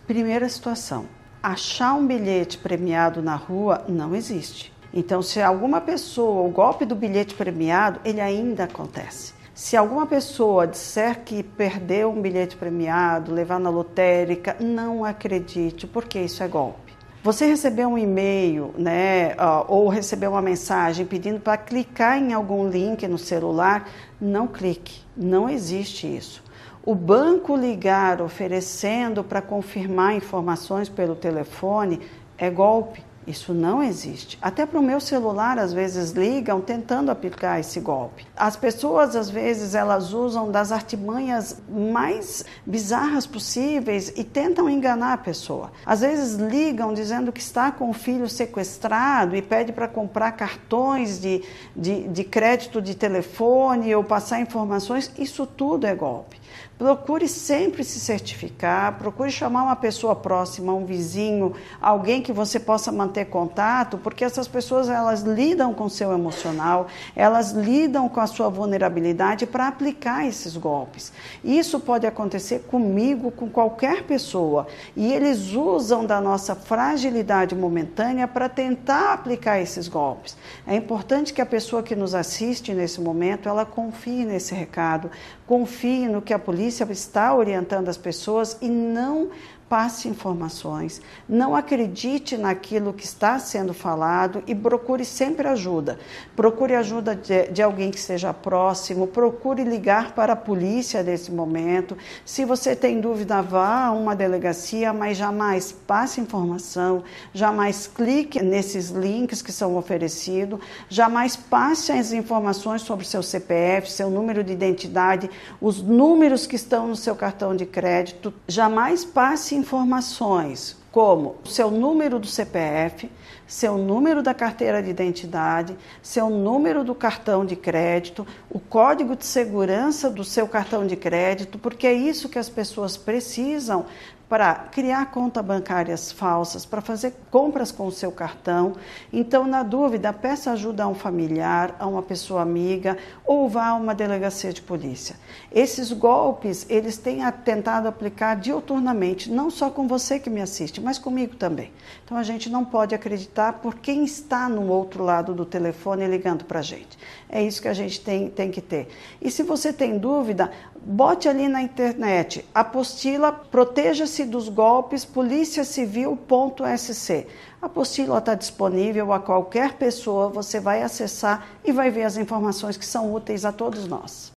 Primeira situação, achar um bilhete premiado na rua não existe. Então, se alguma pessoa, o golpe do bilhete premiado, ele ainda acontece. Se alguma pessoa disser que perdeu um bilhete premiado, levar na lotérica, não acredite, porque isso é golpe. Você recebeu um e-mail, ou recebeu uma mensagem pedindo para clicar em algum link no celular, não clique, não existe isso. O banco ligar oferecendo para confirmar informações pelo telefone é golpe. Isso não existe. Até para o meu celular, às vezes, ligam tentando aplicar esse golpe. As pessoas, às vezes, elas usam das artimanhas mais bizarras possíveis e tentam enganar a pessoa. Às vezes, ligam dizendo que está com o filho sequestrado e pede para comprar cartões de crédito de telefone ou passar informações. Isso tudo é golpe. Procure sempre se certificar, procure chamar uma pessoa próxima, um vizinho, alguém que você possa manter contato, porque essas pessoas, elas lidam com o seu emocional, elas lidam com a sua vulnerabilidade para aplicar esses golpes. Isso pode acontecer comigo, com qualquer pessoa, e eles usam da nossa fragilidade momentânea para tentar aplicar esses golpes. É importante que a pessoa que nos assiste nesse momento, ela confie nesse recado, confie no que a polícia está orientando as pessoas e não passe informações, não acredite naquilo que está sendo falado e procure sempre ajuda. Procure ajuda de alguém que esteja próximo, procure ligar para a polícia nesse momento. Se você tem dúvida, vá a uma delegacia, mas jamais passe informação, jamais clique nesses links que são oferecidos, jamais passe as informações sobre seu CPF, seu número de identidade, os números que estão no seu cartão de crédito, jamais passe informações como seu número do CPF, seu número da carteira de identidade, seu número do cartão de crédito, o código de segurança do seu cartão de crédito, porque é isso que as pessoas precisam para criar contas bancárias falsas, para fazer compras com o seu cartão. Então, na dúvida, peça ajuda a um familiar, a uma pessoa amiga ou vá a uma delegacia de polícia. Esses golpes, eles têm tentado aplicar diuturnamente, não só com você que me assiste, mas comigo também. Então, a gente não pode acreditar por quem está no outro lado do telefone ligando para a gente. É isso que a gente tem que ter. E se você tem dúvida, bote ali na internet, apostila Proteja-se dos Golpes, policiacivil.sc. A apostila está disponível a qualquer pessoa, você vai acessar e vai ver as informações que são úteis a todos nós.